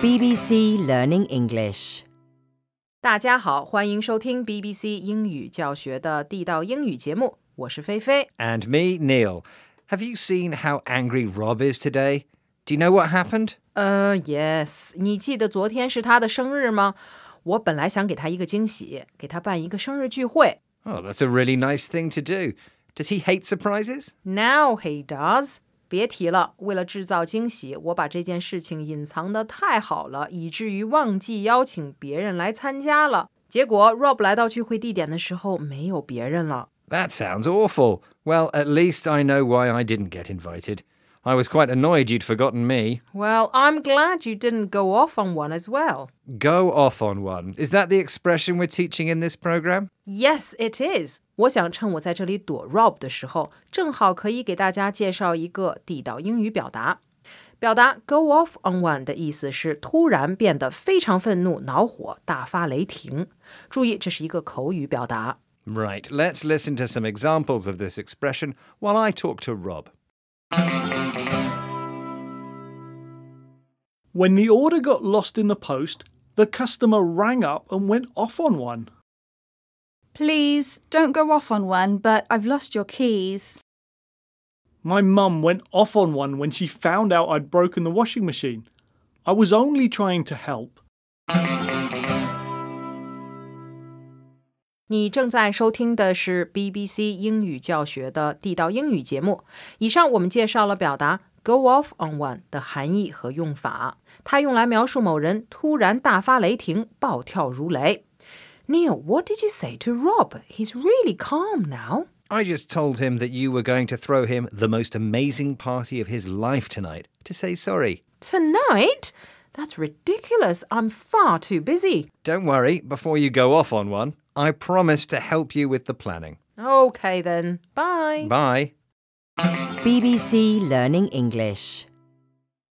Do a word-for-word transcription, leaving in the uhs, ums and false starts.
B B C Learning English。 大家好，欢迎收听 B B C 英语教学的地道英语节目，我是菲菲。 And me, Neil. Have you seen how angry Rob is today? Do you know what happened? 呃、uh, yes 你记得昨天是他的生日吗？我本来想给他一个惊喜，给他办一个生日聚会。 Oh, that's a really nice thing to do. Does he hate surprises? Now he does. 别提了，为了制造惊喜，我把这件事情隐藏得太好了，以至于忘记邀请别人来参加了。结果 Rob 来到聚会地点的时候，没有别人了。 That sounds awful. Well, at least I know why I didn't get invited. I was quite annoyed you'd forgotten me. Well, I'm glad you didn't go off on one as well. Go off on one. Is that the expression we're teaching in this program? Yes, it is. 我想趁我在这里躲 Rob 的时候，正好可以给大家介绍一个地道英语表达。表达 go off on one 的意思是突然变得非常愤怒、恼火、大发雷霆。注意，这是一个口语表达。 Right, let's listen to some examples of this expression while I talk to Rob. When the order got lost in the post, the customer rang up and went off on one. Please, don't go off on one, but I've lost your keys. My mum went off on one when she found out I'd broken the washing machine. I was only trying to help. 你正在收听的是 B B C 英语教学的地道英语节目。以上我们介绍了表达 go off on one 的含义和用法，它用来描述某人突然大发雷霆，暴跳如雷。 Neil, what did you say to Rob? He's really calm now. I just told him that you were going to throw him the most amazing party of his life tonight to say sorry. Tonight? That's ridiculous. I'm far too busy. Don't worry, before you go off on one, I promise to help you with the planning. Okay then. Bye. Bye. B B C Learning English